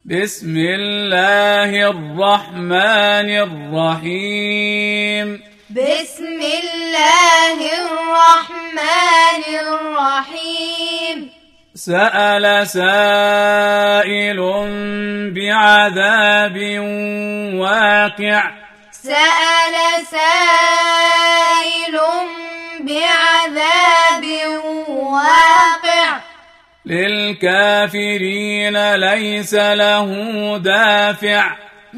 بسم الله الرحمن الرحيم. بسم الله الرحمن الرحيم. سأل سائل بعذاب واقع. سأل سائل بعذاب واقع. للكافرين ليس له دافع.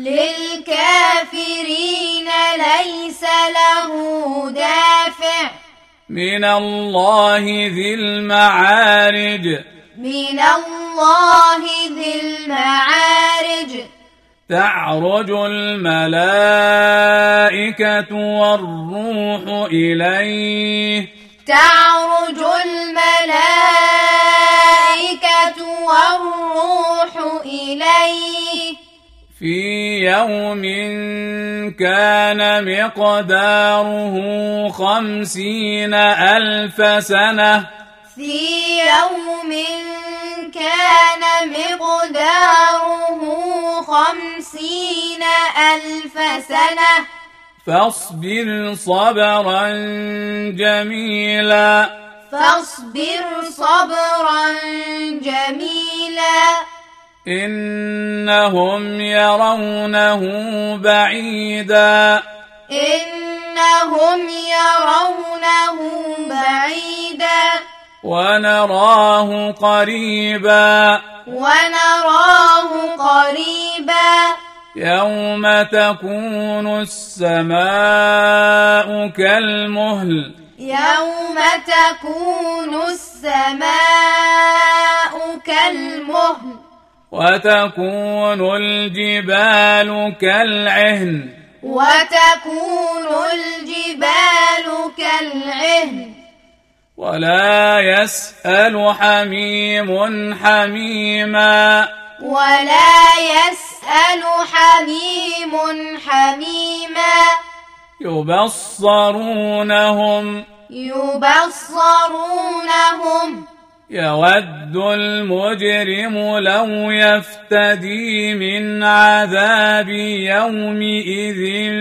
للكافرين ليس له دافع. من الله ذي المعارج. من الله ذي المعارج. تعرج الملائكة والروح إليه. تعرج الملائكة والروح إليه. في يوم كان مقداره 50,000 سنة. في يوم كان مقداره 50,000 سنة. فاصبر صبرا جميلا. فاصبر صبرا جميلا. إنهم يرونه بعيدا. إنهم يرونه بعيدا. ونراه قريبا. ونراه قريبا. يوم تكون السماء كالمهل. يوم تكون السماء كالمهل. وتكون الجبال كالعهن. وتكون الجبال كالعهن. ولا يسأل حميم حميما. ولا يسأل حميم حميما. يبصرونهم. يبصرونهم. يود المجرم لو يفتدي من عذاب يومئذ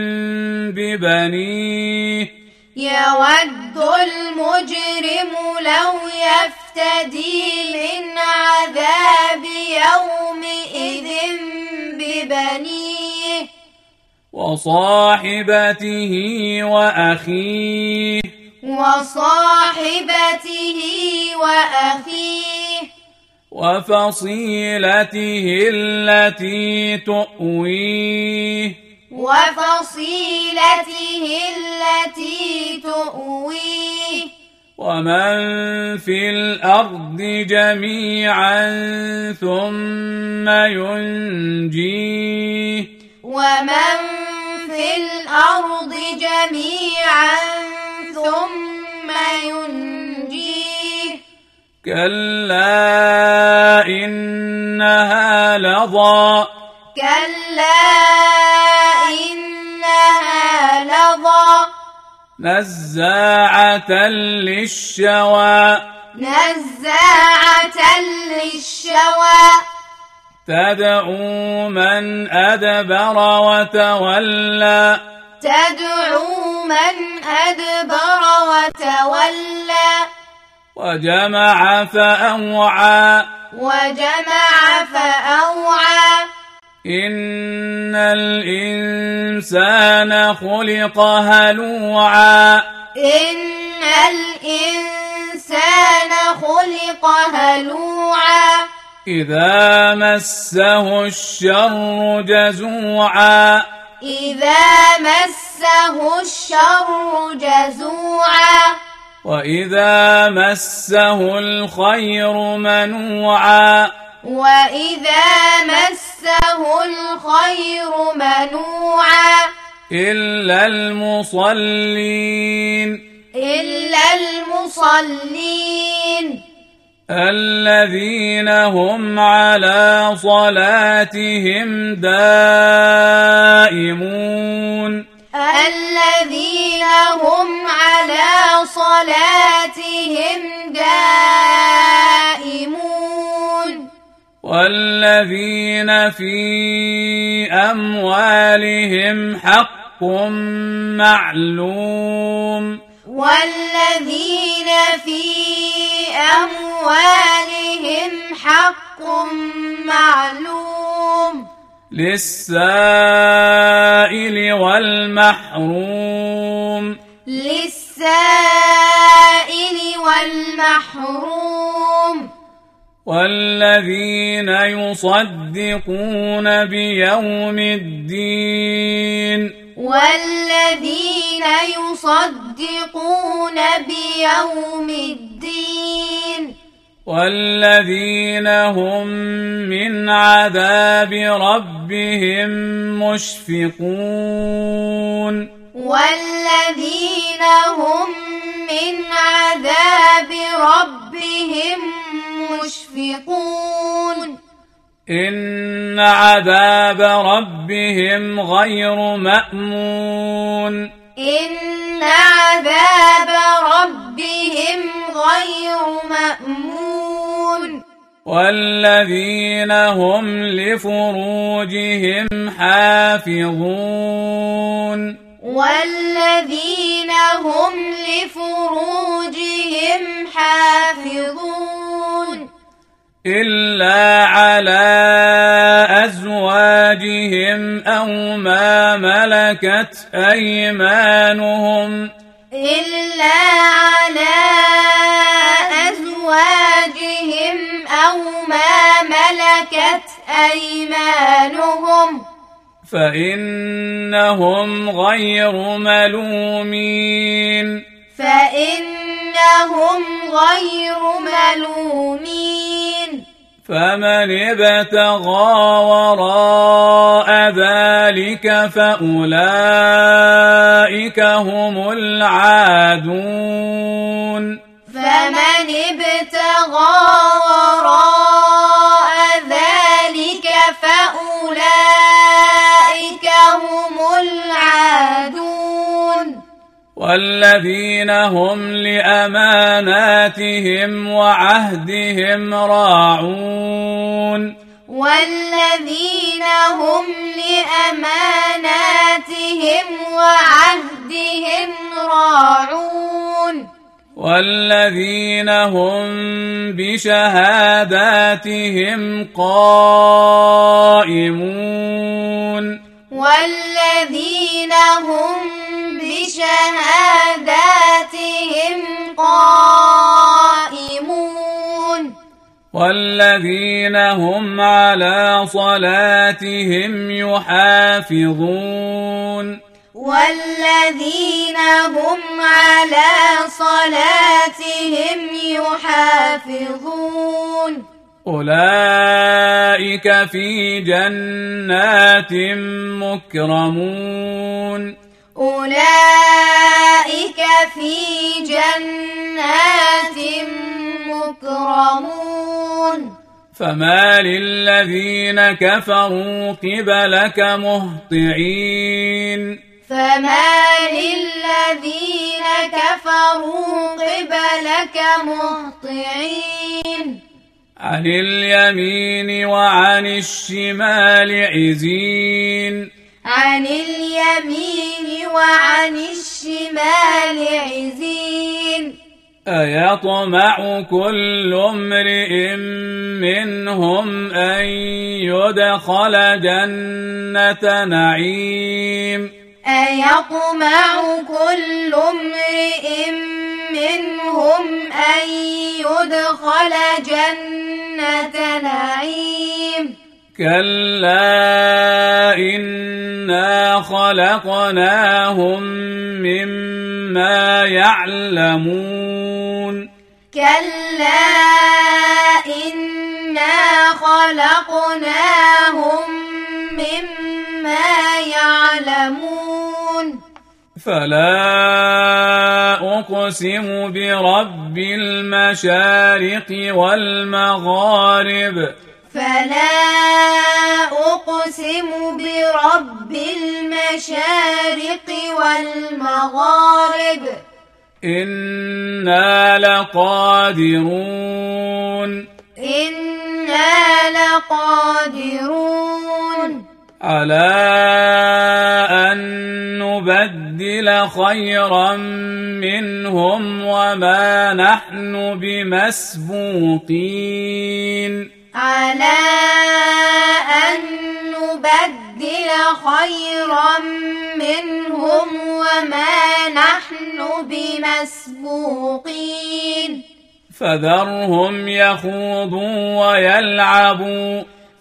ببنيه. يود المجرم لو يفتدي من عذاب يومئذ ببنيه. وصاحبته وأخيه. وصاحبته وأخيه. وفصيلته التي تؤويه. وفصيلته التي تؤويه. ومن في الأرض جميعا ثم ينجيه. ومن في الأرض جميعا ثم ينجيه. كلا إنها لظى. كلا إنها لظى. نزاعة للشوى. نزاعة للشوى. تدعو من أدبر وتولى. تدعو من أدبر وتولى. وجمع فأوعى. وجمع فأوعى. إن الإنسان خلق هلوعا. إن الإنسان خلق هلوعا. إذا مسه الشر جزوعا. إذا مسه الشر جزوعا. وإذا مسه الخير منوعا. وإذا مسه الخير منوعا. إلا المصلين. إلا المصلين. الذين هم على صلاتهم دائمون. الذين هم على صلاتهم دائمون. والذين في أموالهم حق معلوم والذين في أموالهم حق معلوم للسائل والمحروم للسائل والمحروم والذين يصدقون بيوم الدين والذين يصدقون بيوم الدين والذين هم من عذاب ربهم مشفقون والذين هم من عذاب ربهم مشفقون إن عذاب ربهم غير مأمون إن عذاب ربهم غير مأمون والذين هم لفروجهم حافظون والذين هم لفروجهم حافظون إلا على أزواجهم أو ما ملكت أيمانهم إلا على أزواجهم أو ما ملكت أيمانهم فإنهم غير ملومين فإنهم غير ملومين فمن ابتغى وراء ذلك فأولئك هم العادون فمن ابتغى وراء ذلك فأولئك هم العادون والذين هم لأماناتهم وعهدهم راعون والذين هم لأماناتهم وعهدهم راعون والذين هم بشهاداتهم قائمون والذين هم بشهاداتهم قائمون والذين هم على صلاتهم يحافظون والذين هم على صلاتهم يحافظون أولئك في جنات مكرمون أولئك في جنات مكرمون فما للذين كفروا قبلك مهطعين فما للذين كفروا قبلك مهطعين عن اليمين وعن الشمال عزين عن اليمين وعن الشمال عزين أيطمع كل امرئ منهم أن يدخل جنة نعيم أيطمع كل امرئ منهم أن يدخل جنة نعيم كلا إنا خلقناهم مما يعلمون كلا إنا خلقناهم مما يعلمون فلا أقسم برب المشارق والمغارب فلا أقسم برب المشارق والمغارب إنا لقادرون إنا لقادرون على أن نبدل خيرا منهم وما نحن بمسبوقين على أن نبدل خيرا منهم وما نحن بمسبوقين فذرهم يخوضوا ويلعبوا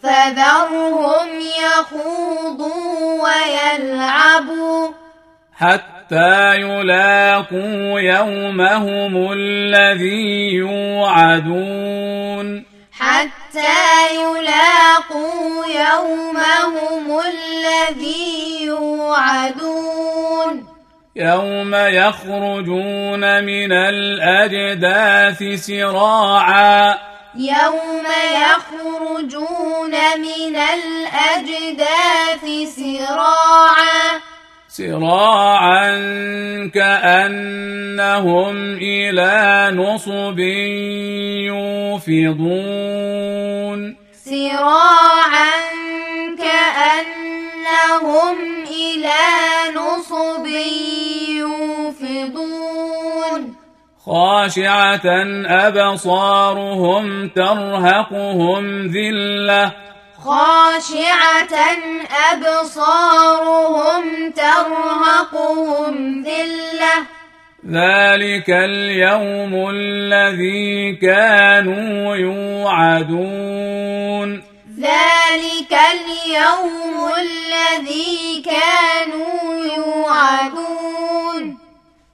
ويلعبوا حتى يلاقوا يومهم الذي يوعدون يوم يخرجون من الأجداث سراعا كأنهم إلى نصب يوفضون خاشعة أبصارهم ترهقهم ذلة ذلك اليوم الذي كانوا يوعدون